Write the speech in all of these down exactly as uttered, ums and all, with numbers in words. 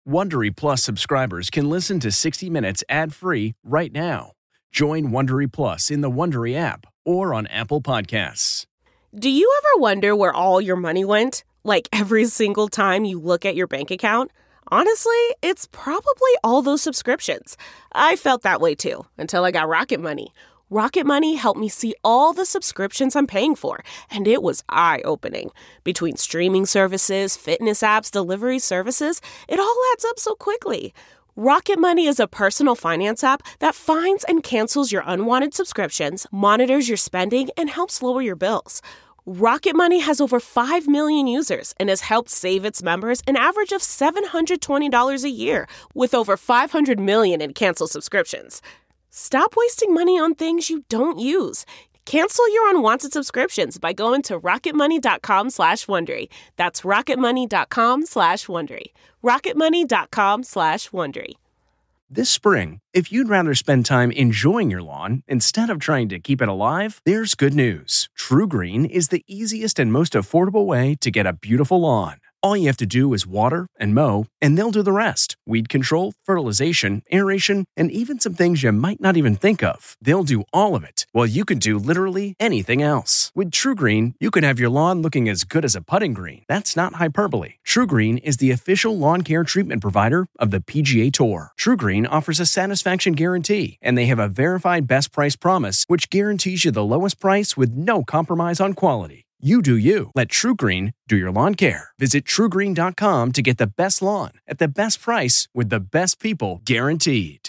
Wondery Plus subscribers can listen to sixty minutes ad-free right now. Join Wondery Plus in the Wondery app or on Apple Podcasts. Do you ever wonder where all your money went? Like every single time you look at your bank account? Honestly, it's probably all those subscriptions. I felt that way too, until I got Rocket Money. Rocket Money helped me see all the subscriptions I'm paying for, and it was eye-opening. Between streaming services, fitness apps, delivery services, it all adds up so quickly. Rocket Money is a personal finance app that finds and cancels your unwanted subscriptions, monitors your spending, and helps lower your bills. Rocket Money has over five million users and has helped save its members an average of seven hundred twenty dollars a year, with over five hundred million in canceled subscriptions. Stop wasting money on things you don't use. Cancel your unwanted subscriptions by going to rocketmoney.com slash Wondery. That's rocketmoney.com slash Wondery. rocketmoney.com slash Wondery. This spring, if you'd rather spend time enjoying your lawn instead of trying to keep it alive, there's good news. True Green is the easiest and most affordable way to get a beautiful lawn. All you have to do is water and mow, and they'll do the rest. Weed control, fertilization, aeration, and even some things you might not even think of. They'll do all of it, while you can do literally anything else. With True Green, you can have your lawn looking as good as a putting green. That's not hyperbole. True Green is the official lawn care treatment provider of the P G A Tour. True Green offers a satisfaction guarantee, and they have a verified best price promise, which guarantees you the lowest price with no compromise on quality. You do you. Let True Green do your lawn care. Visit true green dot com to get the best lawn at the best price with the best people guaranteed.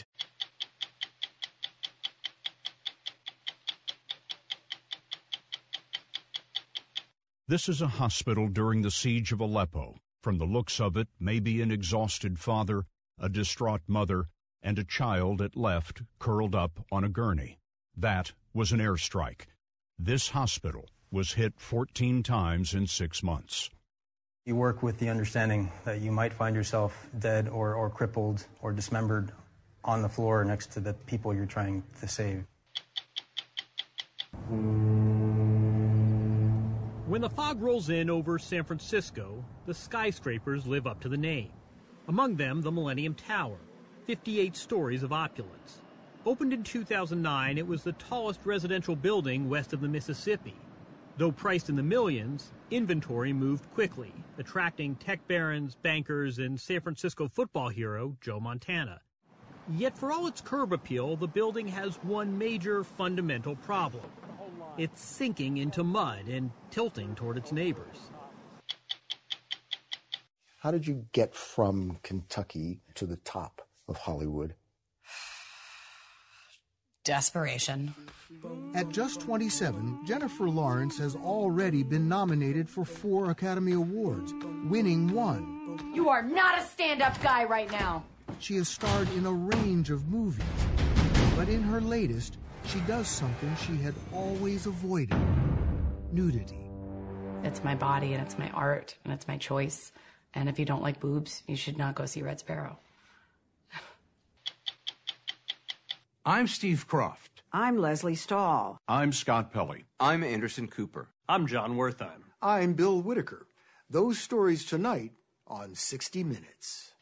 This is a hospital during the siege of Aleppo. From the looks of it, maybe an exhausted father, a distraught mother, and a child at left curled up on a gurney. That was an airstrike. This hospital was hit fourteen times in six months. You work with the understanding that you might find yourself dead or, or crippled or dismembered on the floor next to the people you're trying to save. When the fog rolls in over San Francisco, the skyscrapers live up to the name. Among them, the Millennium Tower, fifty-eight stories of opulence. Opened in two thousand nine, it was the tallest residential building west of the Mississippi. Though priced in the millions, inventory moved quickly, attracting tech barons, bankers, and San Francisco football hero Joe Montana. Yet for all its curb appeal, the building has one major fundamental problem. It's sinking into mud and tilting toward its neighbors. How did you get from Kentucky to the top of Hollywood? Desperation. At just twenty-seven, Jennifer Lawrence has already been nominated for four Academy Awards, winning one. You are not a stand-up guy right now. She has starred in a range of movies, but in her latest, she does something she had always avoided: nudity. It's my body, and it's my art, and it's my choice. And if you don't like boobs, you should not go see Red Sparrow. I'm Steve Croft. I'm Leslie Stahl. I'm Scott Pelley. I'm Anderson Cooper. I'm John Wertheim. I'm Bill Whitaker. Those stories tonight on sixty minutes.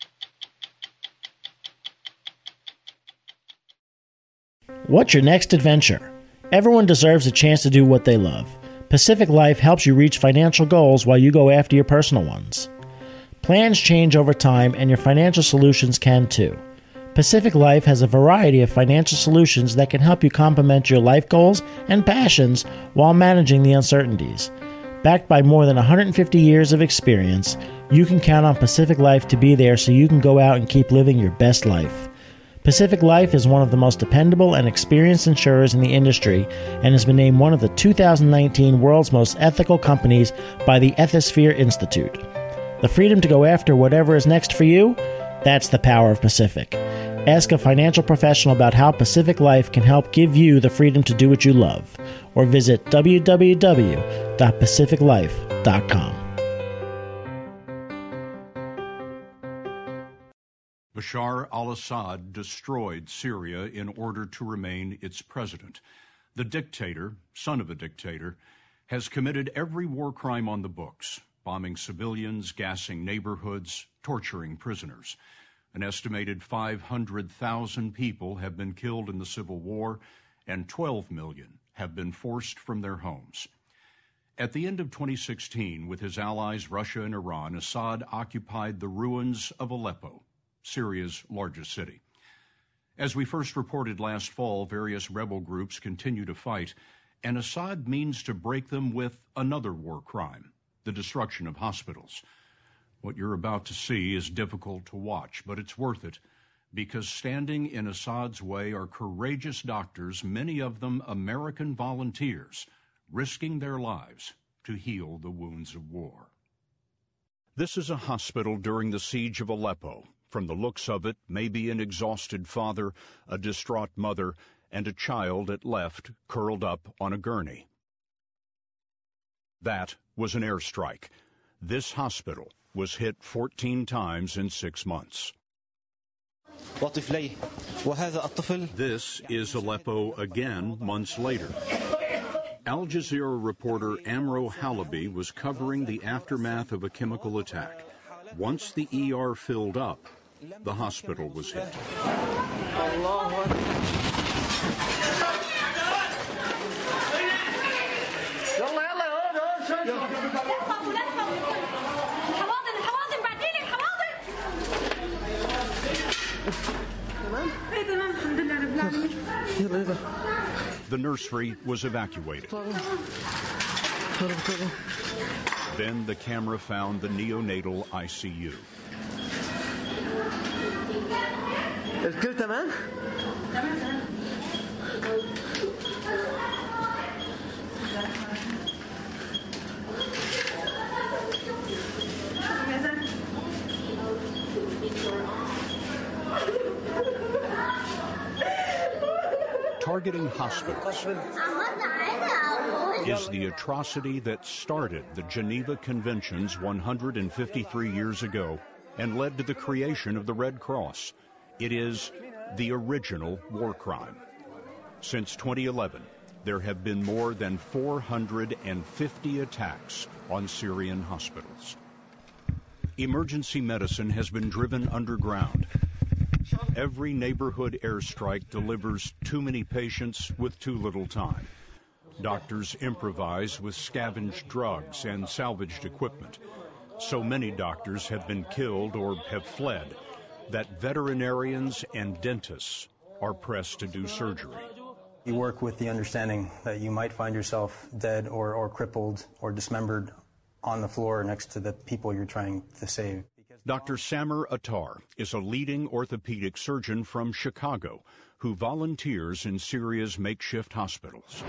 What's your next adventure? Everyone deserves a chance to do what they love. Pacific Life helps you reach financial goals while you go after your personal ones. Plans change over time, and your financial solutions can too. Pacific Life has a variety of financial solutions that can help you complement your life goals and passions while managing the uncertainties. Backed by more than one hundred fifty years of experience, you can count on Pacific Life to be there so you can go out and keep living your best life. Pacific Life is one of the most dependable and experienced insurers in the industry and has been named one of the two thousand nineteen World's Most Ethical Companies by the Ethisphere Institute. The freedom to go after whatever is next for you? That's the power of Pacific. Ask a financial professional about how Pacific Life can help give you the freedom to do what you love, or visit w w w dot pacific life dot com. Bashar al-Assad destroyed Syria in order to remain its president. The dictator, son of a dictator, has committed every war crime on the books, bombing civilians, gassing neighborhoods, torturing prisoners. An estimated five hundred thousand people have been killed in the civil war, and twelve million have been forced from their homes. At the end of twenty sixteen, with his allies Russia and Iran, Assad occupied the ruins of Aleppo, Syria's largest city. As we first reported last fall, various rebel groups continue to fight, and Assad means to break them with another war crime, the destruction of hospitals. What you're about to see is difficult to watch, but it's worth it, because standing in Assad's way are courageous doctors, many of them American volunteers, risking their lives to heal the wounds of war. This is a hospital during the siege of Aleppo. From the looks of it, maybe an exhausted father, a distraught mother, and a child it left curled up on a gurney. That was an airstrike. This hospital was hit fourteen times in six months. This is Aleppo again months later. Al Jazeera reporter Amro Halabi was covering the aftermath of a chemical attack. Once the E R filled up, the hospital was hit. The nursery was evacuated. Then the camera found the neonatal I C U. Targeting hospitals is the atrocity that started the Geneva Conventions one hundred fifty-three years ago and led to the creation of the Red Cross. It is the original war crime. Since twenty eleven, there have been more than four hundred fifty attacks on Syrian hospitals. Emergency medicine has been driven underground. Every neighborhood airstrike delivers too many patients with too little time. Doctors improvise with scavenged drugs and salvaged equipment. So many doctors have been killed or have fled that veterinarians and dentists are pressed to do surgery. You work with the understanding that you might find yourself dead or, or crippled or dismembered on the floor next to the people you're trying to save. Doctor Samer Attar is a leading orthopedic surgeon from Chicago who volunteers in Syria's makeshift hospitals.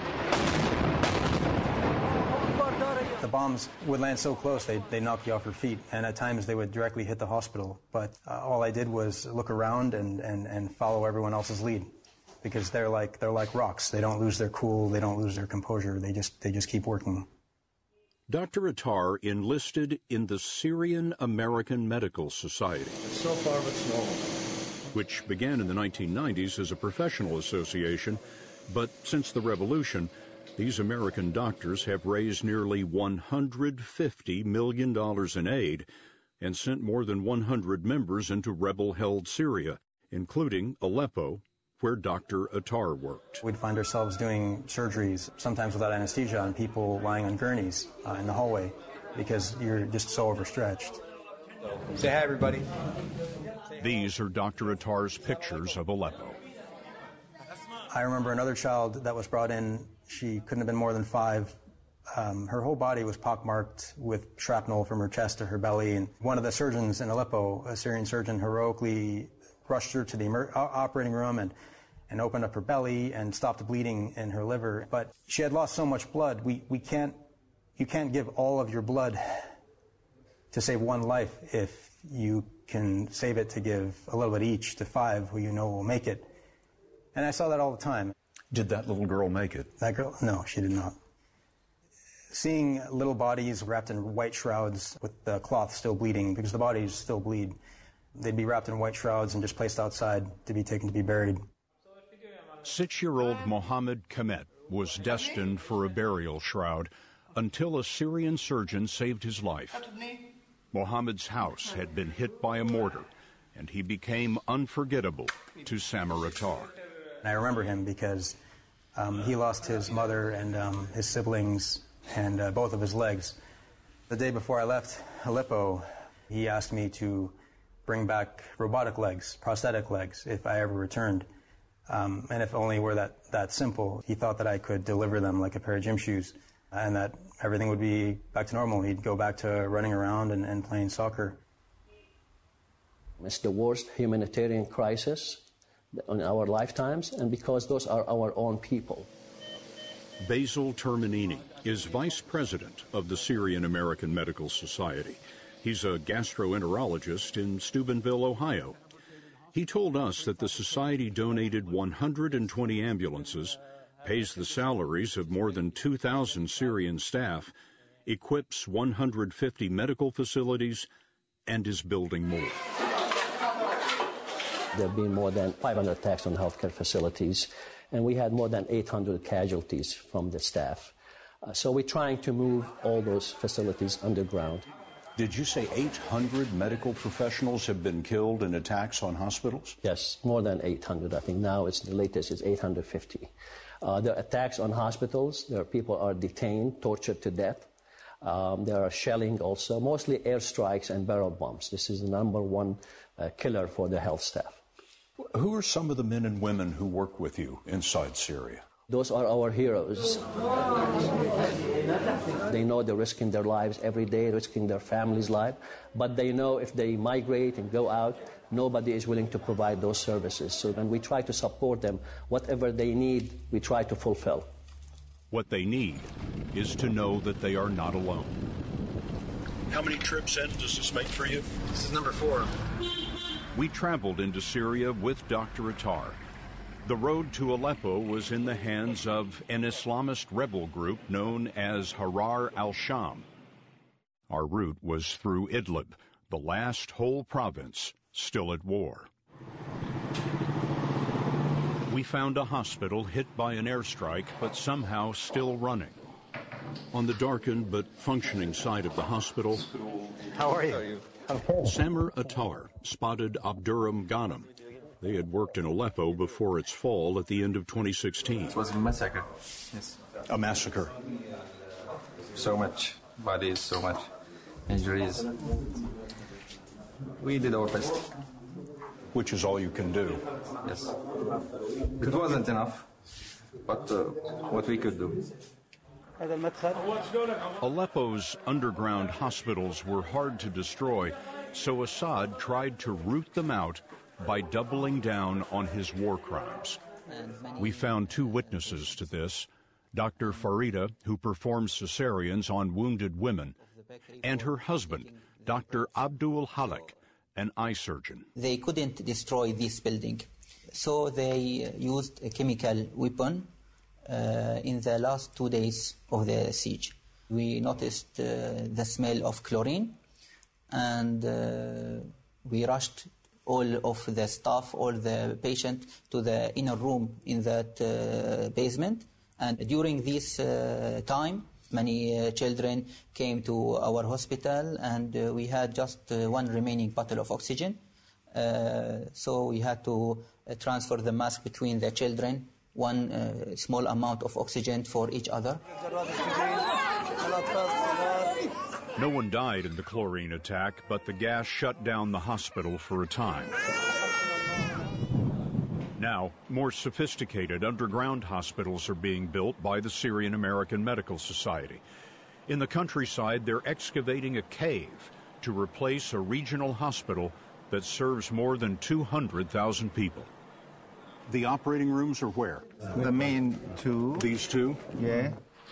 The bombs would land so close, they they knock you off your feet, and at times they would directly hit the hospital. But uh, all I did was look around and, and, and follow everyone else's lead, because they're like they're like rocks. They don't lose their cool, they don't lose their composure. They just they just keep working. Doctor Attar enlisted in the Syrian American Medical Society, so far it's normal, which began in the nineteen nineties as a professional association, but since the revolution, these American doctors have raised nearly one hundred fifty million dollars in aid and sent more than one hundred members into rebel-held Syria, including Aleppo, where Doctor Attar worked. We'd find ourselves doing surgeries, sometimes without anesthesia, on people lying on gurneys uh, in the hallway because you're just so overstretched. Say hi, everybody. These are Doctor Attar's pictures of Aleppo. I remember another child that was brought in. She couldn't have been more than five. Um, her whole body was pockmarked with shrapnel from her chest to her belly. And one of the surgeons in Aleppo, a Syrian surgeon, heroically rushed her to the emer- operating room and, and opened up her belly and stopped the bleeding in her liver. But she had lost so much blood, we, we can't, you can't give all of your blood to save one life if you can save it to give a little bit each to five who you know will make it. And I saw that all the time. Did that little girl make it? That girl? No, she did not. Seeing little bodies wrapped in white shrouds with the cloth still bleeding, because the bodies still bleed, they'd be wrapped in white shrouds and just placed outside to be taken to be buried. Six-year-old Mohammed Kamet was destined for a burial shroud until a Syrian surgeon saved his life. Mohammed's house had been hit by a mortar, and he became unforgettable to Samer Attar. I remember him because um, he lost his mother and um, his siblings and uh, both of his legs. The day before I left Aleppo, he asked me to bring back robotic legs, prosthetic legs, if I ever returned. Um, and if only were that, that simple. He thought that I could deliver them like a pair of gym shoes and that everything would be back to normal. He'd go back to running around and, and playing soccer. It's the worst humanitarian crisis in our lifetimes, and because those are our own people. Basil Terminini is vice president of the Syrian American Medical Society. He's a gastroenterologist in Steubenville, Ohio. He told us that the society donated one hundred twenty ambulances, pays the salaries of more than two thousand Syrian staff, equips one hundred fifty medical facilities, and is building more. There have been more than five hundred attacks on healthcare facilities, and we had more than eight hundred casualties from the staff. Uh, so we're trying to move all those facilities underground. Did you say eight hundred medical professionals have been killed in attacks on hospitals? Yes, more than eight hundred. I think now it's the latest is eight hundred fifty. Uh, there are attacks on hospitals. There are people are detained, tortured to death. Um, there are shelling also, mostly airstrikes and barrel bombs. This is the number one uh, killer for the health staff. Who are some of the men and women who work with you inside Syria? Those are our heroes. They know they're risking their lives every day, risking their family's life, but they know if they migrate and go out, nobody is willing to provide those services. So when we try to support them, whatever they need, we try to fulfill. What they need is to know that they are not alone. How many trips in does this make for you? This is number four. We traveled into Syria with Doctor Attar. The road to Aleppo was in the hands of an Islamist rebel group known as Harar al-Sham. Our route was through Idlib, the last whole province still at war. We found a hospital hit by an airstrike, but somehow still running. On the darkened but functioning side of the hospital, How are you? Samer Attar spotted Abdurrahim Ghanem. They had worked in Aleppo before its fall at the end of twenty sixteen. It was a massacre. Yes. A massacre. So much bodies, so much injuries. We did our best. Which is all you can do. Yes. It wasn't enough, but uh, what we could do. Aleppo's underground hospitals were hard to destroy, so Assad tried to root them out by doubling down on his war crimes. We found two witnesses to this, Doctor Farida, who performs cesareans on wounded women, and her husband, Doctor Abdul Halik, an eye surgeon. They couldn't destroy this building, so they used a chemical weapon uh, in the last two days of the siege. We noticed uh, the smell of chlorine, and uh, we rushed all of the staff, all the patient to the inner room in that uh, basement. And during this uh, time, many uh, children came to our hospital, and uh, we had just uh, one remaining bottle of oxygen. Uh, so we had to uh, transfer the mask between the children, one uh, small amount of oxygen for each other. No one died in the chlorine attack, but the gas shut down the hospital for a time. Now, more sophisticated underground hospitals are being built by the Syrian American Medical Society. In the countryside, they're excavating a cave to replace a regional hospital that serves more than two hundred thousand people. The operating rooms are where? The main two. These two? Yeah.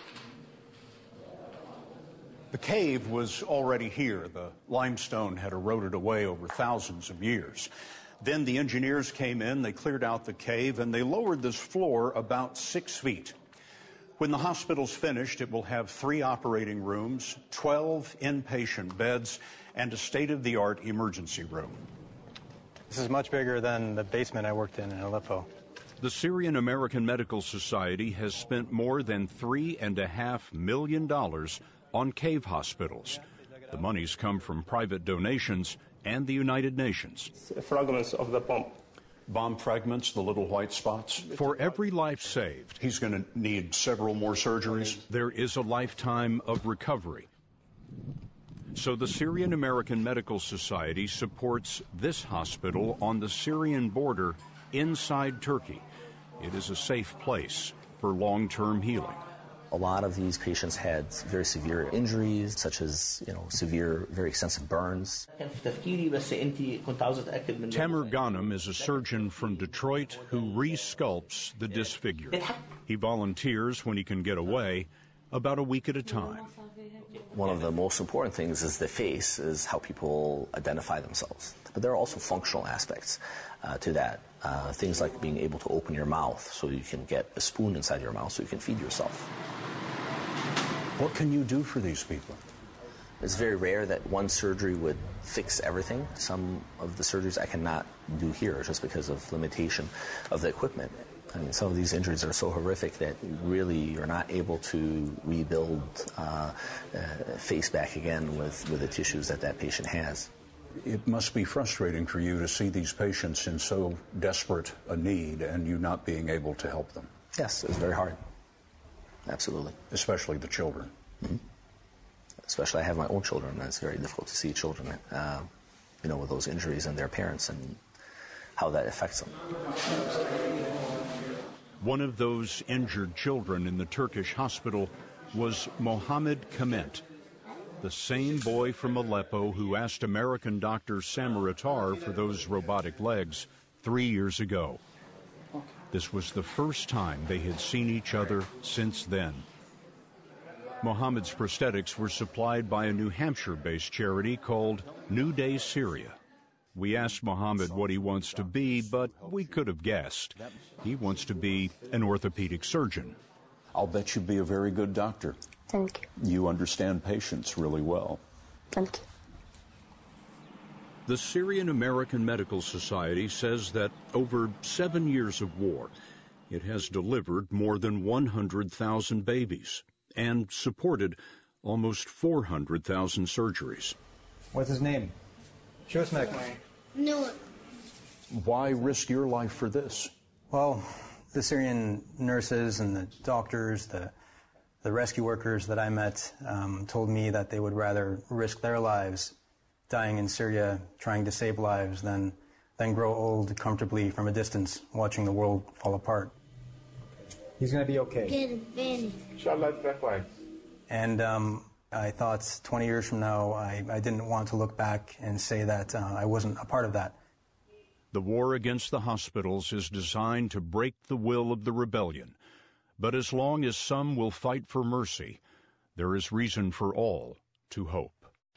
The cave was already here. The limestone had eroded away over thousands of years. Then the engineers came in, they cleared out the cave, and they lowered this floor about six feet. When the hospital's finished, it will have three operating rooms, twelve inpatient beds, and a state-of-the-art emergency room. This is much bigger than the basement I worked in in Aleppo. The Syrian American Medical Society has spent more than three and a half million dollars on cave hospitals. The monies come from private donations and the United Nations. Fragments of the bomb. Bomb fragments, the little white spots. For every life saved, he's going to need several more surgeries. There is a lifetime of recovery. So the Syrian American Medical Society supports this hospital on the Syrian border inside Turkey. It is a safe place for long-term healing. A lot of these patients had very severe injuries, such as, you know, severe, very extensive burns. Tamer Ghanem is a surgeon from Detroit who resculpts the disfigured. He volunteers when he can get away, about a week at a time. One of the most important things is the face, is how people identify themselves. But there are also functional aspects uh, to that. Uh, things like being able to open your mouth so you can get a spoon inside your mouth so you can feed yourself. What can you do for these people? It's very rare that one surgery would fix everything. Some of the surgeries I cannot do here just because of limitation of the equipment. I mean, some of these injuries are so horrific that really you're not able to rebuild uh, uh, face back again with, with the tissues that that patient has. It must be frustrating for you to see these patients in so desperate a need and you not being able to help them. Yes, it's very hard. Absolutely. Especially the children. Mm-hmm. Especially I have my own children, and it's very difficult to see children, uh, you know, with those injuries and their parents and how that affects them. One of those injured children in the Turkish hospital was Mohammed Kement, the same boy from Aleppo who asked American doctor Samir Attar for those robotic legs three years ago. This was the first time they had seen each other since then. Mohammed's prosthetics were supplied by a New Hampshire-based charity called New Day Syria. We asked Mohammed what he wants to be, but we could have guessed. He wants to be an orthopedic surgeon. I'll bet you'd be a very good doctor. Thank you. You understand patients really well. Thank you. The Syrian American Medical Society says that over seven years of war, it has delivered more than one hundred thousand babies and supported almost four hundred thousand surgeries. What's his name? Show us, Mac. No. Why risk your life for this? Well, the Syrian nurses and the doctors, the the rescue workers that I met um, told me that they would rather risk their lives dying in Syria, trying to save lives, than, than grow old comfortably from a distance, watching the world fall apart. He's going to be okay. And um, I thought twenty years from now, I, I didn't want to look back and say that uh, I wasn't a part of that. The war against the hospitals is designed to break the will of the rebellion. But as long as some will fight for mercy, there is reason for all to hope.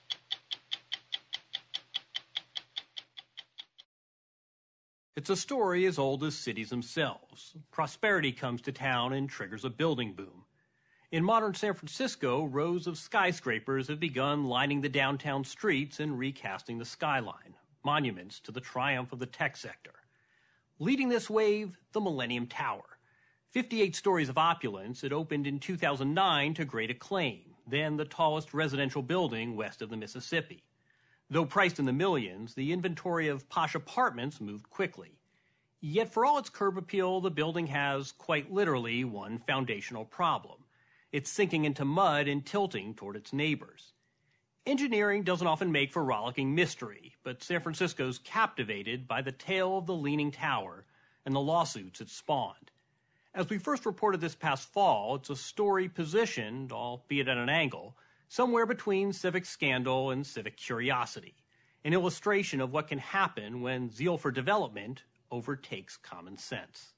It's a story as old as cities themselves. Prosperity comes to town and triggers a building boom. In modern San Francisco, rows of skyscrapers have begun lining the downtown streets and recasting the skyline, monuments to the triumph of the tech sector. Leading this wave, the Millennium Tower. fifty-eight stories of opulence, it opened in two thousand nine to great acclaim, then the tallest residential building west of the Mississippi. Though priced in the millions, the inventory of posh apartments moved quickly. Yet for all its curb appeal, the building has, quite literally, one foundational problem. It's sinking into mud and tilting toward its neighbors. Engineering doesn't often make for rollicking mystery, but San Francisco's captivated by the tale of the Leaning Tower and the lawsuits it spawned. As we first reported this past fall, it's a story positioned, albeit at an angle, somewhere between civic scandal and civic curiosity, an illustration of what can happen when zeal for development overtakes common sense.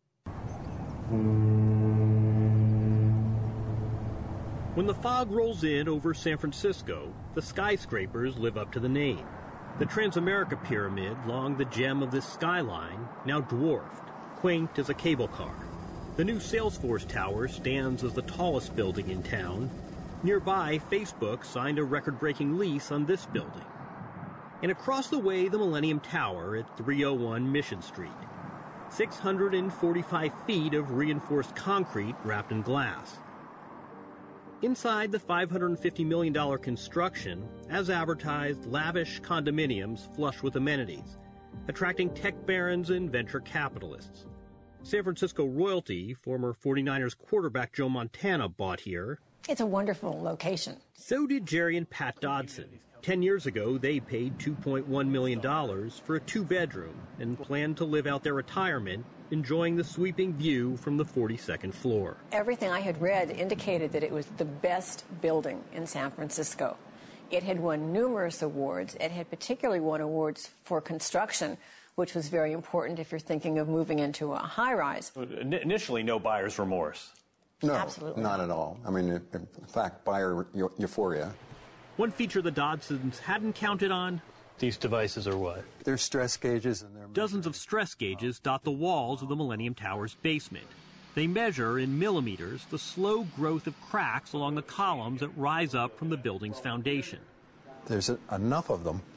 When the fog rolls in over San Francisco, the skyscrapers live up to the name. The Transamerica Pyramid, long the gem of this skyline, now dwarfed, quaint as a cable car. The new Salesforce Tower stands as the tallest building in town. Nearby, Facebook signed a record-breaking lease on this building. And across the way, the Millennium Tower at three oh one Mission Street. six hundred forty-five feet of reinforced concrete wrapped in glass. Inside the five hundred fifty million dollars construction, as advertised, lavish condominiums flush with amenities, attracting tech barons and venture capitalists. San Francisco royalty, former forty-niners quarterback Joe Montana, bought here. It's a wonderful location. So did Jerry and Pat Dodson. Ten years ago, they paid two point one million dollars for a two-bedroom and planned to live out their retirement, enjoying the sweeping view from the forty-second floor. Everything I had read indicated that it was the best building in San Francisco. It had won numerous awards. It had particularly won awards for construction, which was very important if you're thinking of moving into a high-rise. Initially, no buyer's remorse. No, Absolutely. Not at all. I mean, in fact, buyer euphoria. One feature the Dodsons hadn't counted on. These devices are what? They're stress gauges. and they're Dozens of stress gauges dot the walls of the Millennium Tower's basement. They measure in millimeters the slow growth of cracks along the columns that rise up from the building's foundation. There's a, enough of them,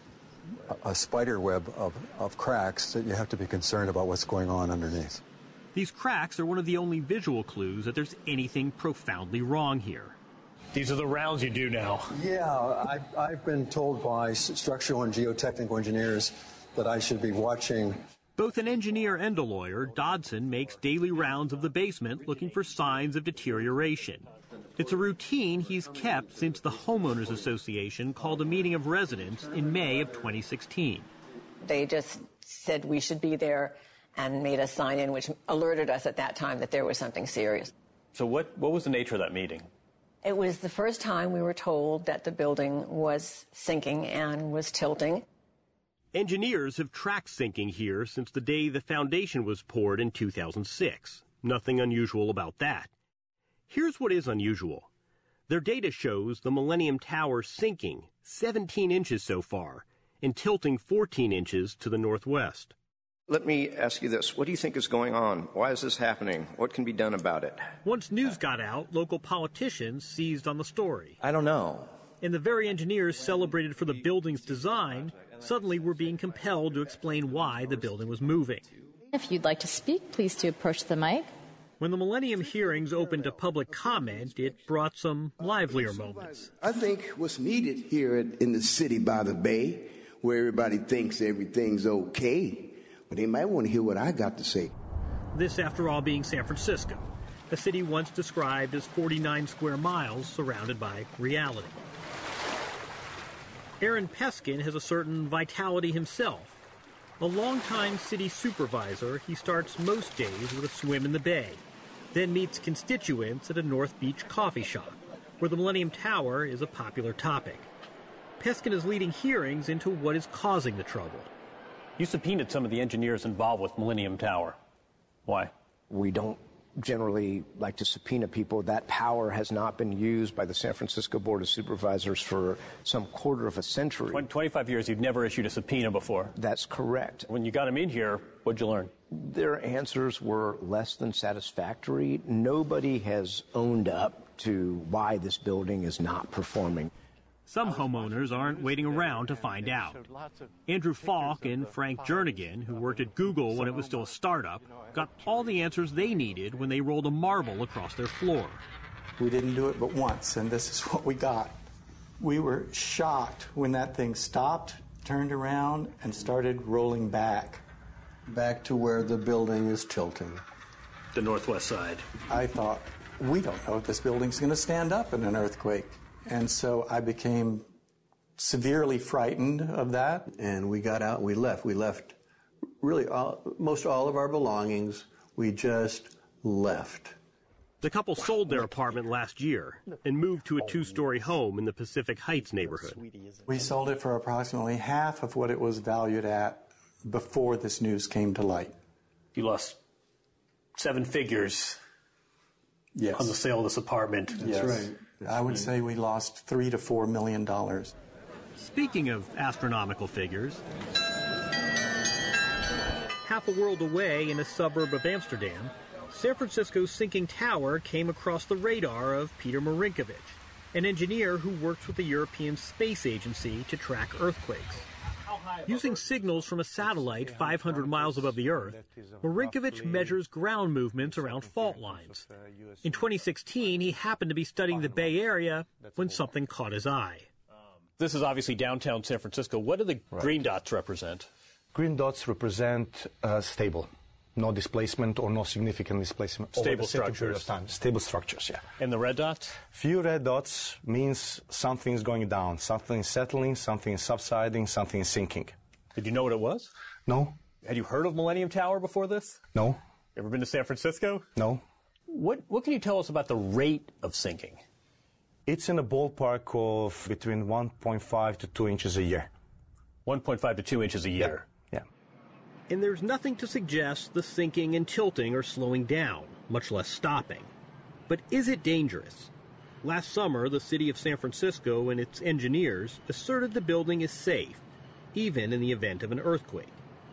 a, a spider web of, of cracks, that you have to be concerned about what's going on underneath. These cracks are one of the only visual clues that there's anything profoundly wrong here. These are the rounds you do now. Yeah, I've, I've been told by structural and geotechnical engineers that I should be watching. Both an engineer and a lawyer, Dodson makes daily rounds of the basement looking for signs of deterioration. It's a routine he's kept since the Homeowners Association called a meeting of residents in May of twenty sixteen. They just said we should be there and made us sign in, which alerted us at that time that there was something serious. So what, what was the nature of that meeting? It was the first time we were told that the building was sinking and was tilting. Engineers have tracked sinking here since the day the foundation was poured in two thousand six. Nothing unusual about that. Here's what is unusual. Their data shows the Millennium Tower sinking seventeen inches so far and tilting fourteen inches to the northwest. Let me ask you this. What do you think is going on? Why is this happening? What can be done about it? Once news got out, local politicians seized on the story. I don't know. And the very engineers celebrated for the building's design suddenly were being compelled to explain why the building was moving. If you'd like to speak, please do approach the mic. When the Millennium hearings opened to public comment, it brought some livelier moments. I think what's needed here in the city by the bay, where everybody thinks everything's okay, but they might want to hear what I got to say. This, after all, being San Francisco, a city once described as forty-nine square miles surrounded by reality. Aaron Peskin has a certain vitality himself. A longtime city supervisor, he starts most days with a swim in the bay, then meets constituents at a North Beach coffee shop, where the Millennium Tower is a popular topic. Peskin is leading hearings into what is causing the trouble. You subpoenaed some of the engineers involved with Millennium Tower. Why? We don't generally like to subpoena people. That power has not been used by the San Francisco Board of Supervisors for some quarter of a century. twenty-five years, you've never issued a subpoena before. That's correct. When you got them in here, what'd you learn? Their answers were less than satisfactory. Nobody has owned up to why this building is not performing. Some homeowners aren't waiting around to find out. Andrew Falk and Frank Jernigan, who worked at Google when it was still a startup, got all the answers they needed when they rolled a marble across their floor. We didn't do it but once, and this is what we got. We were shocked when that thing stopped, turned around, and started rolling back. Back to where the building is tilting. The northwest side. I thought, we don't know if this building's going to stand up in an earthquake. And so I became severely frightened of that. And we got out and we left. We left really all, most all of our belongings. We just left. The couple sold their apartment last year and moved to a two-story home in the Pacific Heights neighborhood. We sold it for approximately half of what it was valued at before this news came to light. You lost seven figures yes. on the sale of this apartment. That's yes. right. I would say we lost three to four million dollars. Speaking of astronomical figures, half a world away in a suburb of Amsterdam, San Francisco's sinking tower came across the radar of Peter Marinkovic, an engineer who works with the European Space Agency to track earthquakes. Using signals from a satellite five hundred miles above the Earth, Marinkovich measures ground movements around fault lines. In twenty sixteen, he happened to be studying the Bay Area when something caught his eye. This is obviously downtown San Francisco. What do the Right. green dots represent? Green dots represent uh, stable, no displacement or no significant displacement over Stable the certain period structures. of time. Stable structures, yeah. And the red dots? Few red dots means something's going down, something is settling, something is subsiding, something is sinking. Did you know what it was? No. Had you heard of Millennium Tower before this? No. Ever been to San Francisco? No. What, what can you tell us about the rate of sinking? It's in a ballpark of between one point five to two inches a year. one point five to two inches a year? Yeah. And there's nothing to suggest the sinking and tilting are slowing down, much less stopping. But is it dangerous? Last summer, the city of San Francisco and its engineers asserted the building is safe, even in the event of an earthquake.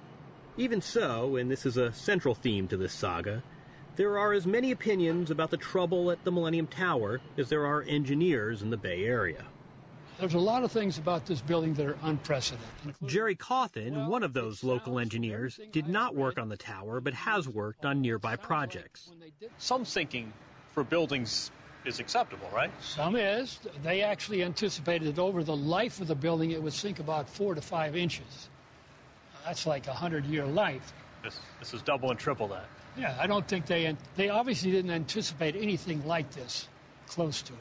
Even so, and this is a central theme to this saga, there are as many opinions about the trouble at the Millennium Tower as there are engineers in the Bay Area. There's a lot of things about this building that are unprecedented. Jerry Cawthon, one of those local engineers, did not work on the tower but has worked on nearby projects. Some sinking for buildings is acceptable, right? Some is. They actually anticipated that over the life of the building it would sink about four to five inches. That's like a hundred-year life. This, this is double and triple that. Yeah, I don't think they, they obviously didn't anticipate anything like this close to it.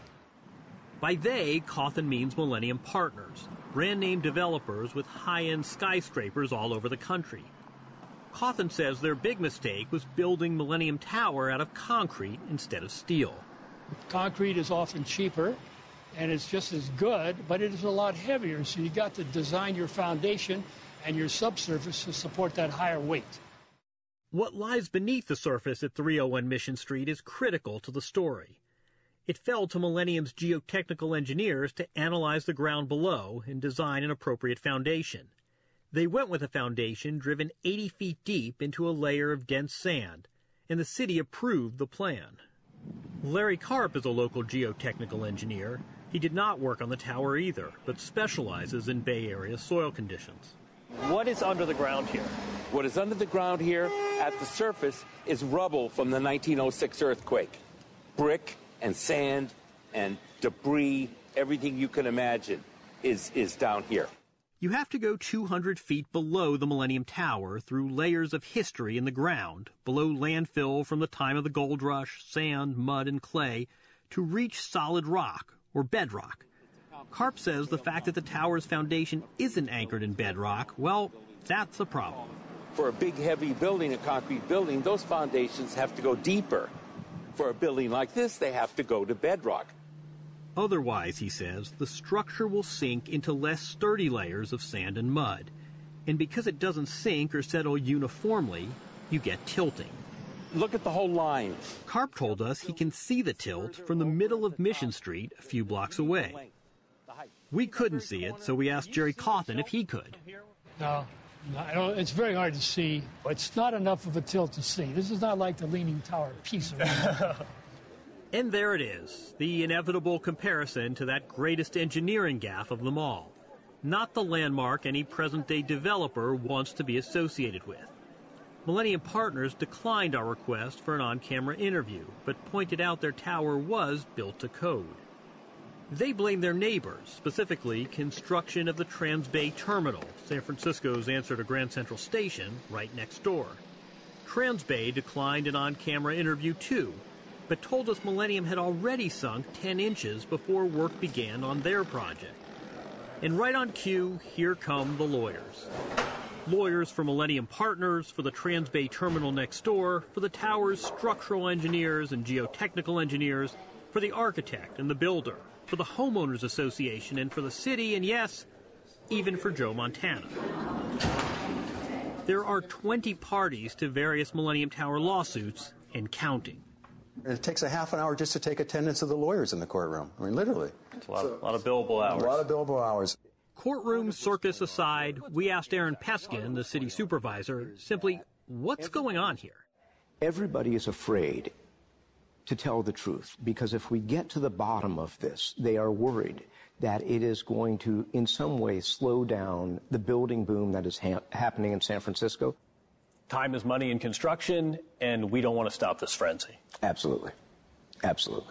By they, Cawthon means Millennium Partners, brand-name developers with high-end skyscrapers all over the country. Cawthon says their big mistake was building Millennium Tower out of concrete instead of steel. Concrete is often cheaper, and it's just as good, but it is a lot heavier, so you got to design your foundation and your subsurface to support that higher weight. What lies beneath the surface at three oh one Mission Street is critical to the story. It fell to Millennium's geotechnical engineers to analyze the ground below and design an appropriate foundation. They went with a foundation driven eighty feet deep into a layer of dense sand, and the city approved the plan. Larry Karp is a local geotechnical engineer. He did not work on the tower either, but specializes in Bay Area soil conditions. What is under the ground here? What is under the ground here at the surface is rubble from the nineteen oh six earthquake. Brick and sand and debris, everything you can imagine is, is down here. You have to go two hundred feet below the Millennium Tower through layers of history in the ground, below landfill from the time of the gold rush, sand, mud, and clay, to reach solid rock, or bedrock. Karp says the fact that the tower's foundation isn't anchored in bedrock, well, that's a problem. For a big, heavy building, a concrete building, those foundations have to go deeper. For a building like this, they have to go to bedrock. Otherwise, he says, the structure will sink into less sturdy layers of sand and mud. And because it doesn't sink or settle uniformly, you get tilting. Look at the whole line. Karp told us he can see the tilt from the middle of Mission Street a few blocks away. We couldn't see it, so we asked Jerry Cawthon if he could. No, no I don't, it's very hard to see. It's not enough of a tilt to see. This is not like the Leaning Tower of Pisa. And there it is, the inevitable comparison to that greatest engineering gaffe of them all. Not the landmark any present-day developer wants to be associated with. Millennium Partners declined our request for an on-camera interview, but pointed out their tower was built to code. They blame their neighbors, specifically construction of the Transbay Terminal, San Francisco's answer to Grand Central Station, right next door. Transbay declined an on-camera interview too, but told us Millennium had already sunk ten inches before work began on their project. And right on cue, here come the lawyers. Lawyers for Millennium Partners, for the Transbay Terminal next door, for the tower's structural engineers and geotechnical engineers, for the architect and the builder, for the Homeowners Association, and for the city, and yes, even for Joe Montana. There are twenty parties to various Millennium Tower lawsuits and counting. It takes a half an hour just to take attendance of the lawyers in the courtroom. I mean, literally. It's a lot, of, a lot of billable hours. A lot of billable hours. Courtroom circus aside, we asked Aaron Peskin, the city supervisor, simply, what's going on here? Everybody is afraid to tell the truth, because if we get to the bottom of this, they are worried that it is going to, in some way, slow down the building boom that is ha- happening in San Francisco. Time is money in construction, and we don't want to stop this frenzy. Absolutely. Absolutely.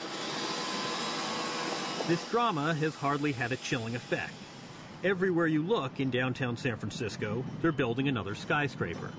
This drama has hardly had a chilling effect. Everywhere you look in downtown San Francisco, they're building another skyscraper.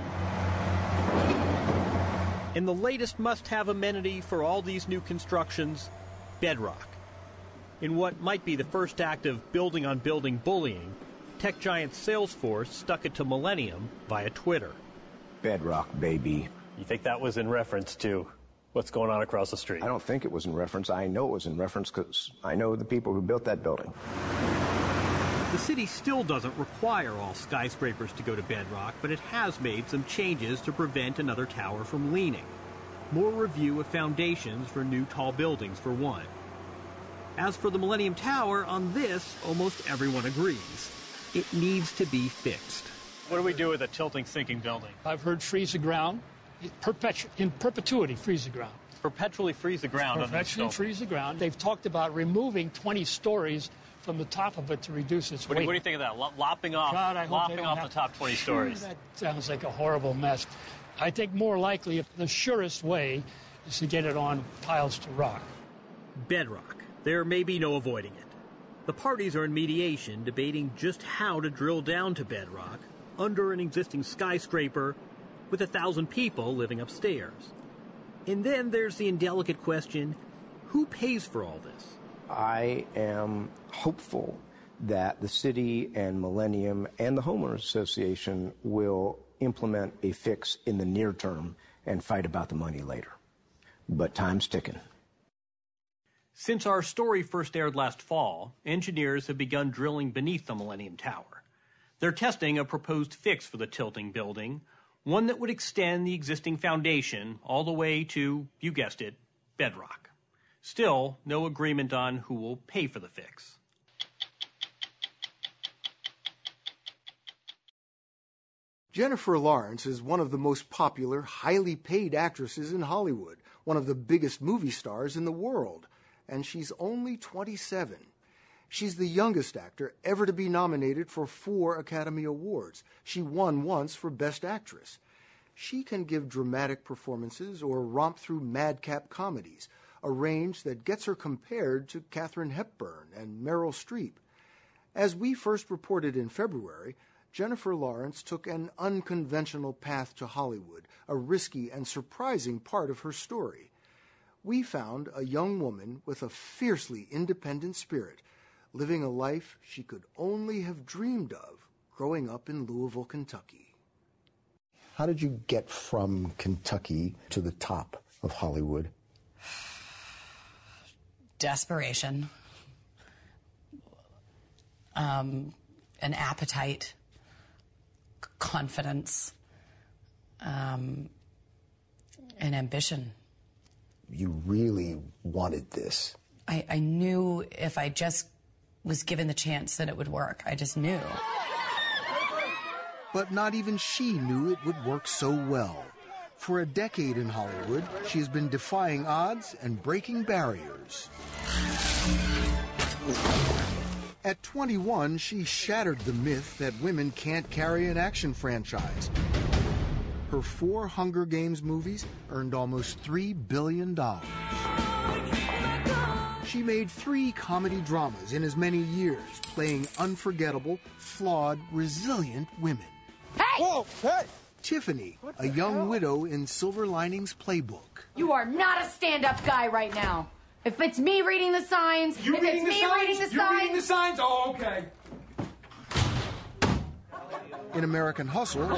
And the latest must-have amenity for all these new constructions, bedrock. In what might be the first act of building-on-building bullying, tech giant Salesforce stuck it to Millennium via Twitter. Bedrock, baby. You think that was in reference to what's going on across the street? I don't think it was in reference. I know it was in reference because I know the people who built that building. The city still doesn't require all skyscrapers to go to bedrock, but it has made some changes to prevent another tower from leaning. More review of foundations for new tall buildings, for one. As for the Millennium Tower, on this, almost everyone agrees. It needs to be fixed. What do we do with a tilting, sinking building? I've heard freeze the ground. Perpetu- in perpetuity, freeze the ground. Perpetually freeze the ground. Perpetually freeze the ground. They've talked about removing twenty stories from the top of it to reduce its what weight. Do, what do you think of that? L- lopping off, God, I hope lopping they don't off have the top twenty stories. That sounds like a horrible mess. I think more likely, the surest way is to get it on piles to rock. Bedrock. There may be no avoiding it. The parties are in mediation debating just how to drill down to bedrock under an existing skyscraper with a thousand people living upstairs. And then there's the indelicate question, who pays for all this? I am hopeful that the city and Millennium and the Homeowners Association will implement a fix in the near term and fight about the money later. But time's ticking. Since our story first aired last fall, engineers have begun drilling beneath the Millennium Tower. They're testing a proposed fix for the tilting building, one that would extend the existing foundation all the way to, you guessed it, bedrock. Still, no agreement on who will pay for the fix. Jennifer Lawrence is one of the most popular, highly paid actresses in Hollywood, one of the biggest movie stars in the world, and she's only twenty-seven. She's the youngest actor ever to be nominated for four Academy Awards. She won once for Best Actress. She can give dramatic performances or romp through madcap comedies, a range that gets her compared to Katharine Hepburn and Meryl Streep. As we first reported in February, Jennifer Lawrence took an unconventional path to Hollywood, a risky and surprising part of her story. We found a young woman with a fiercely independent spirit, living a life she could only have dreamed of growing up in Louisville, Kentucky. How did you get from Kentucky to the top of Hollywood? Desperation, um, an appetite, confidence, um, and ambition. You really wanted this. I, I knew if I just was given the chance that it would work. I just knew. But not even she knew it would work so well. For a decade in Hollywood, she has been defying odds and breaking barriers. At twenty-one, she shattered the myth that women can't carry an action franchise. Her four Hunger Games movies earned almost three billion dollars. She made three comedy dramas in as many years, playing unforgettable, flawed, resilient women. Hey! Whoa, hey! Tiffany, a young widow in Silver Linings Playbook. You are not a stand-up guy right now. If it's me reading the signs, You if reading it's the me signs? reading the You're signs, reading the signs? Oh, okay. In American Hustle,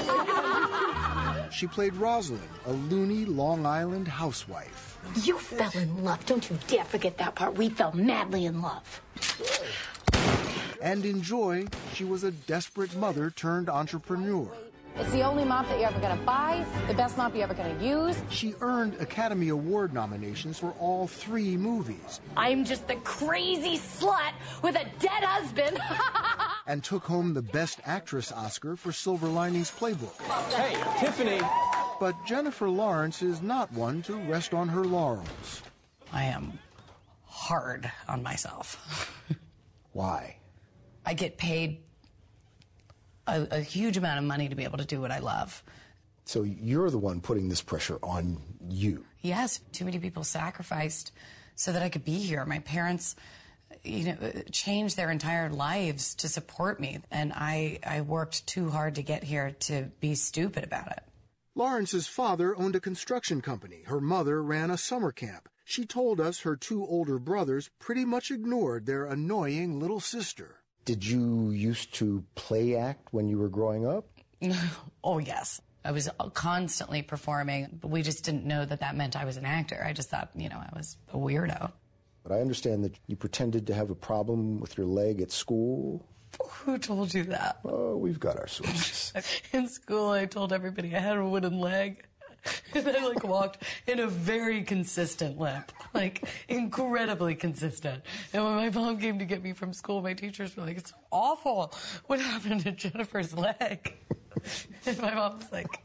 she played Rosalind, a loony Long Island housewife. you fell in love. Don't you dare forget that part. We fell madly in love. And in Joy, she was a desperate mother turned entrepreneur. It's the only mop that you're ever going to buy, the best mop you're ever going to use. She earned Academy Award nominations for all three movies. I'm just the crazy slut with a dead husband. And took home the Best Actress Oscar for Silver Linings Playbook. Hey, Tiffany, But Jennifer Lawrence is not one to rest on her laurels. I am hard on myself. Why? I get paid a, a huge amount of money to be able to do what I love. So you're the one putting this pressure on you. Yes, too many people sacrificed so that I could be here. My parents, you know, changed their entire lives to support me, and I, I worked too hard to get here to be stupid about it. Lawrence's father owned a construction company. Her mother ran a summer camp. She told us her two older brothers pretty much ignored their annoying little sister. Did you used to play act when you were growing up? Oh, yes. I was constantly performing, but we just didn't know that that meant I was an actor. I just thought, you know, I was a weirdo. But I understand that you pretended to have a problem with your leg at school. Who told you that? Oh, we've got our sources. In school, I told everybody I had a wooden leg. And I, like, walked in a very consistent limp. Like, incredibly consistent. And when my mom came to get me from school, my teachers were like, it's awful. What happened to Jennifer's leg? And my mom was like,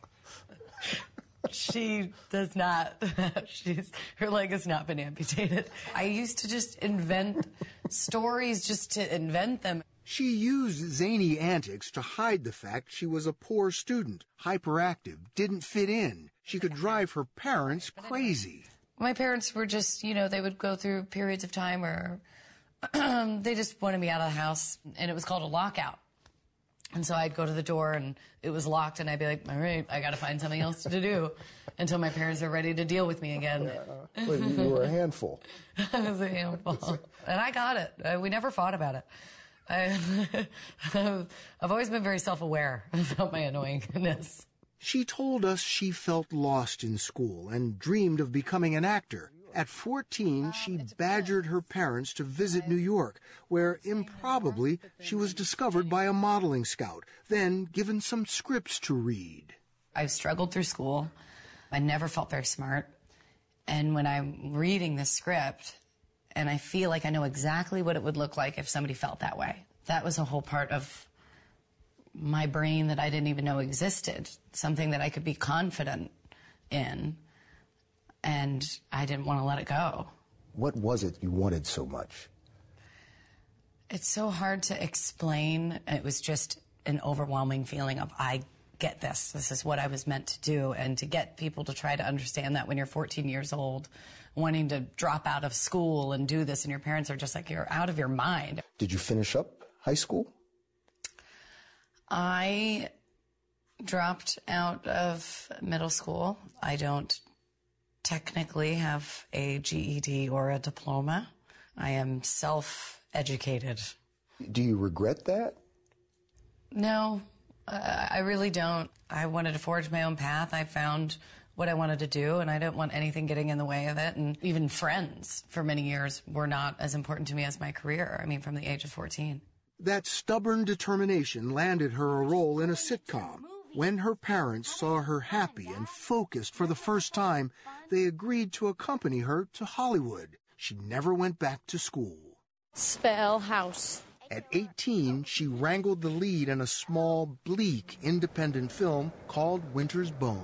she does not, she's, her leg has not been amputated. I used to just invent stories just to invent them. She used zany antics to hide the fact she was a poor student, hyperactive, didn't fit in. She could drive her parents crazy. My parents were just, you know, they would go through periods of time where they just wanted me out of the house, and it was called a lockout. And so I'd go to the door, and it was locked, and I'd be like, all right, I got to find something else to do until my parents are ready to deal with me again. Uh, well, you were a handful. I was a handful. And I got it. Uh, we never fought about it. I, I've always been very self-aware about my annoyingness. She told us she felt lost in school and dreamed of becoming an actor. At fourteen, she badgered her parents to visit New York, where improbably she was discovered by a modeling scout, then given some scripts to read. I've struggled through school. I never felt very smart. And when I'm reading this script, and I feel like I know exactly what it would look like if somebody felt that way. That was a whole part of my brain that I didn't even know existed, something that I could be confident in, and I didn't want to let it go. What was it you wanted so much? It's so hard to explain. It was just an overwhelming feeling of, I get this. This is what I was meant to do. And to get people to try to understand that when you're fourteen years old, wanting to drop out of school and do this, and your parents are just like, you're out of your mind. Did you finish up high school? I dropped out of middle school. I don't technically have a G E D or a diploma. I am self-educated. Do you regret that? No, uh, I really don't. I wanted to forge my own path. I found what I wanted to do, and I didn't want anything getting in the way of it. And even friends for many years were not as important to me as my career. I mean, from the age of fourteen. That stubborn determination landed her a role in a sitcom. When her parents saw her happy and focused for the first time, they agreed to accompany her to Hollywood. She never went back to school. Spell house. At eighteen, she wrangled the lead in a small, bleak, independent film called Winter's Bone.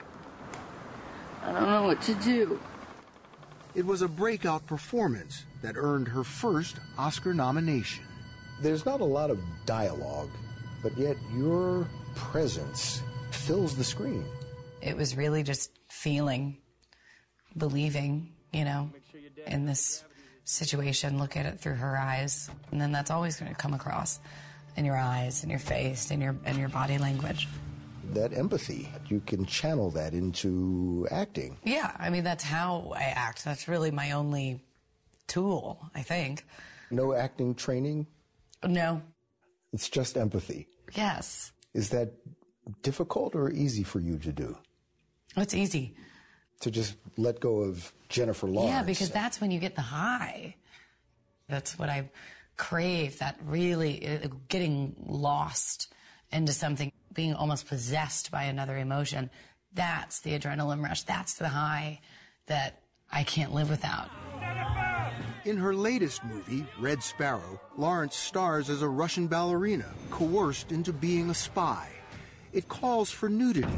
I don't know what to do. It was a breakout performance that earned her first Oscar nomination. There's not a lot of dialogue, but yet your presence fills the screen. It was really just feeling, believing, you know, in this situation, look at it through her eyes, and then that's always going to come across in your eyes, in your face, in your, in your body language. That empathy, you can channel that into acting. Yeah, I mean, that's how I act. That's really my only tool, I think. No acting training? No. It's just empathy? Yes. Is that difficult or easy for you to do? It's easy. To just let go of Jennifer Lawrence? Yeah, because that's when you get the high. That's what I crave, that really uh, getting lost into something, being almost possessed by another emotion. That's the adrenaline rush. That's the high that I can't live without. In her latest movie, Red Sparrow, Lawrence stars as a Russian ballerina coerced into being a spy. It calls for nudity,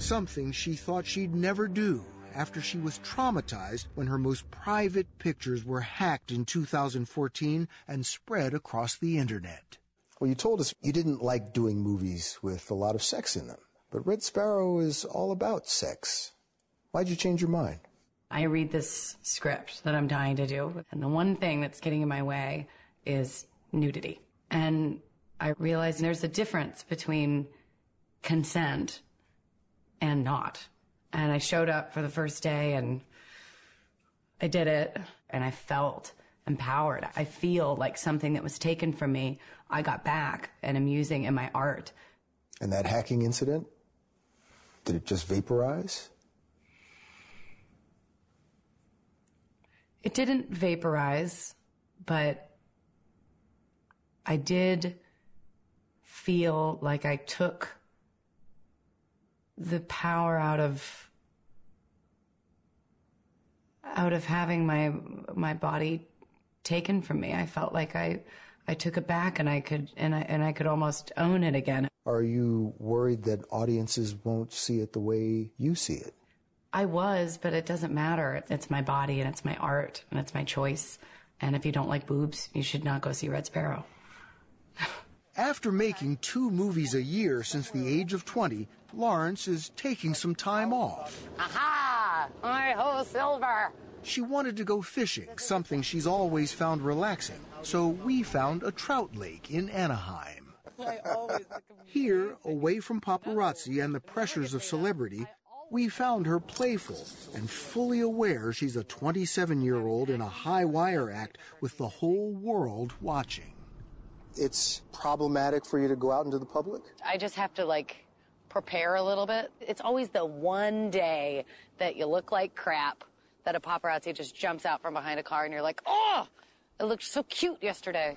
something she thought she'd never do after she was traumatized when her most private pictures were hacked in two thousand fourteen and spread across the internet. Well, you told us you didn't like doing movies with a lot of sex in them, but Red Sparrow is all about sex. Why'd you change your mind? I read this script that I'm dying to do, and the one thing that's getting in my way is nudity. And I realize there's a difference between consent and not. And I showed up for the first day, and I did it, and I felt empowered. I feel like something that was taken from me, I got back and am using in my art. And that hacking incident, did it just vaporize? It didn't vaporize, but I did feel like I took the power out of out of having my my body taken from me. I felt like I I took it back, and I could and I and I could almost own it again. Are you worried that audiences won't see it the way you see it? I was, but it doesn't matter. It's my body, and it's my art, and it's my choice. And if you don't like boobs, you should not go see Red Sparrow. After making two movies a year since the age of twenty, Lawrence is taking some time off. Aha! My whole silver! She wanted to go fishing, something she's always found relaxing, so we found a trout lake in Anaheim. Here, away from paparazzi and the pressures of celebrity, we found her playful and fully aware she's a twenty-seven-year-old in a high-wire act with the whole world watching. It's problematic for you to go out into the public? I just have to, like, prepare a little bit. It's always the one day that you look like crap, that a paparazzi just jumps out from behind a car and you're like, oh, it looked so cute yesterday.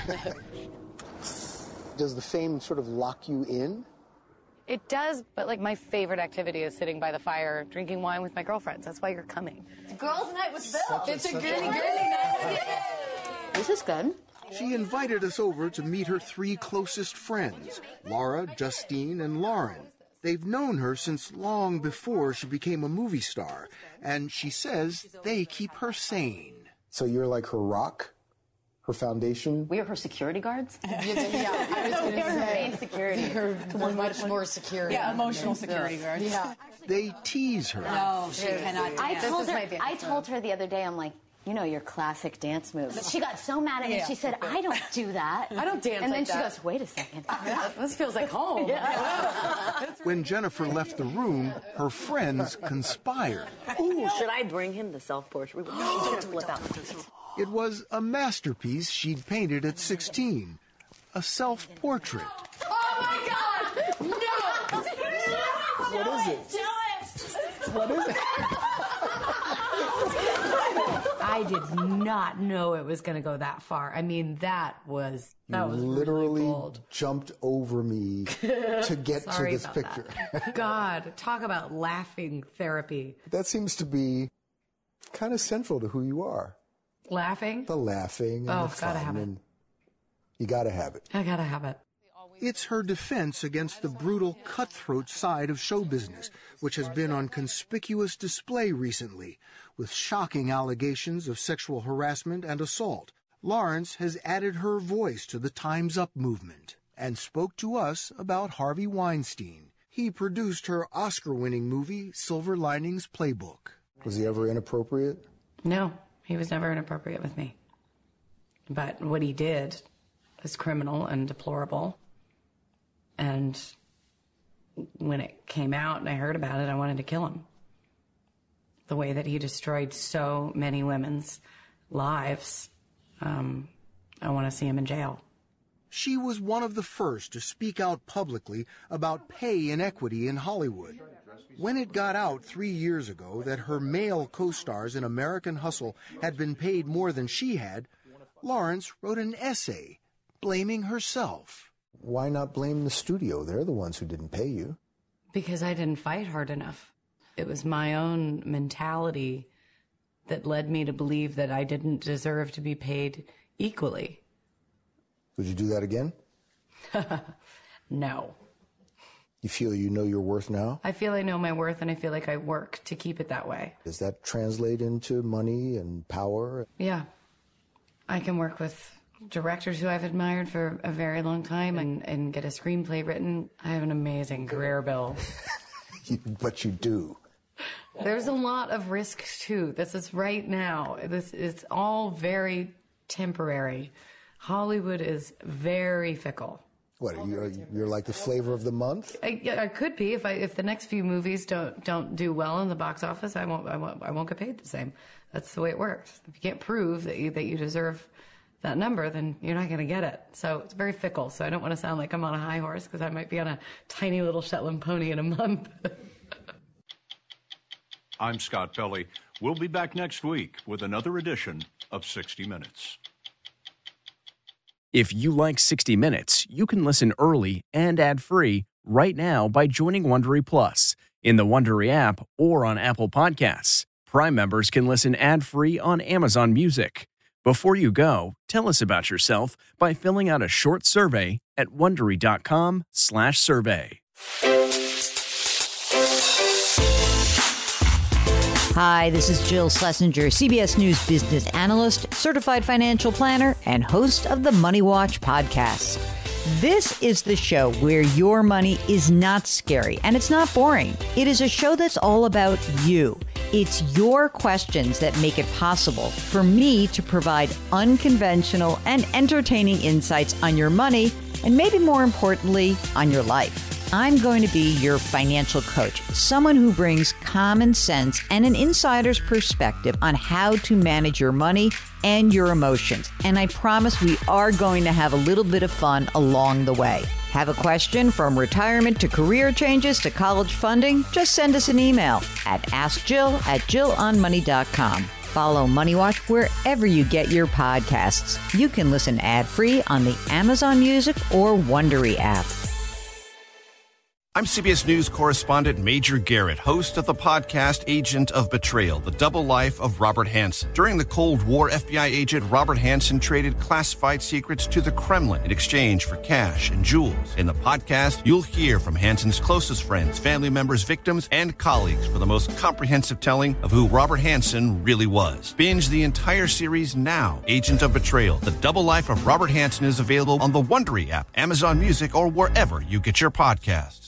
Does the fame sort of lock you in? It does, but like my favorite activity is sitting by the fire, drinking wine with my girlfriends. That's why you're coming. It's girls' night with Bill. Such a- It's a such a- girly, girly night. This is good. She invited us over to meet her three closest friends, Laura, Justine, and Lauren. They've known her since long before she became a movie star, and she says they keep her sane. So you're like her rock? Her foundation? We are her security guards? Yeah, I was going to say. Main security. You're much more security. Yeah, emotional security guards. Yeah. They tease her. No, she cannot I dance. told This is her. my dance I told her the other day. I'm like, you know, your classic dance moves. She got so mad at me. Yeah. She said, I don't do that. I don't dance And then like she that. goes, wait a second. This feels like home. When Jennifer left the room, her friends conspired. Ooh, should I bring him the self-portrait? She's gonna flip out. It was a masterpiece she'd painted at sixteen, a self-portrait. Oh my God! No! What is it? Do it! What is it? I did not know it was going to go that far. I mean, that was that You was literally really bold. jumped over me to get to Sorry this about picture. that. God, talk about laughing therapy. That seems to be kind of central to who you are. Laughing? The laughing and Oh, the gotta fun, have it. and you gotta have it. I gotta have it. It's her defense against the brutal, cutthroat side of show business, which has been on conspicuous display recently, with shocking allegations of sexual harassment and assault. Lawrence has added her voice to the Time's Up movement and spoke to us about Harvey Weinstein. He produced her Oscar-winning movie, Silver Linings Playbook. Was he ever inappropriate? No, he was never inappropriate with me. But what he did was criminal and deplorable. And when it came out and I heard about it, I wanted to kill him. The way that he destroyed so many women's lives, um, I want to see him in jail. She was one of the first to speak out publicly about pay inequity in Hollywood. When it got out three years ago that her male co-stars in American Hustle had been paid more than she had, Lawrence wrote an essay blaming herself. Why not blame the studio? They're the ones who didn't pay you. Because I didn't fight hard enough. It was my own mentality that led me to believe that I didn't deserve to be paid equally. Would you do that again? No. You feel you know your worth now? I feel I know my worth, and I feel like I work to keep it that way. Does that translate into money and power? Yeah. I can work with directors who I've admired for a very long time and, and get a screenplay written. I have an amazing career, Bill. But you do. There's a lot of risk, too. This is right now. This It's all very temporary. Hollywood is very fickle. What, you're, you're like the flavor of the month? I, yeah, I could be if I if the next few movies don't don't do well in the box office. I won't I won't I won't get paid the same. That's the way it works. If you can't prove that you that you deserve that number, then you're not going to get it. So it's very fickle. So I don't want to sound like I'm on a high horse because I might be on a tiny little Shetland pony in a month. I'm Scott Pelley. We'll be back next week with another edition of sixty minutes. If you like sixty minutes, you can listen early and ad-free right now by joining Wondery Plus in the Wondery app or on Apple Podcasts. Prime members can listen ad-free on Amazon Music. Before you go, tell us about yourself by filling out a short survey at Wondery.com slash survey. Hi, this is Jill Schlesinger, C B S News business analyst, certified financial planner, and host of the Money Watch podcast. This is the show where your money is not scary and it's not boring. It is a show that's all about you. It's your questions that make it possible for me to provide unconventional and entertaining insights on your money, and maybe more importantly, on your life. I'm going to be your financial coach, someone who brings common sense and an insider's perspective on how to manage your money and your emotions. And I promise we are going to have a little bit of fun along the way. Have a question from retirement to career changes to college funding? Just send us an email at ask jill at jill on money dot com. Follow Money Watch wherever you get your podcasts. You can listen ad-free on the Amazon Music or Wondery app. I'm C B S News correspondent Major Garrett, host of the podcast Agent of Betrayal, The Double Life of Robert Hanssen. During the Cold War, F B I agent Robert Hanssen traded classified secrets to the Kremlin in exchange for cash and jewels. In the podcast, you'll hear from Hanssen's closest friends, family members, victims, and colleagues for the most comprehensive telling of who Robert Hanssen really was. Binge the entire series now. Agent of Betrayal, The Double Life of Robert Hanssen is available on the Wondery app, Amazon Music, or wherever you get your podcasts.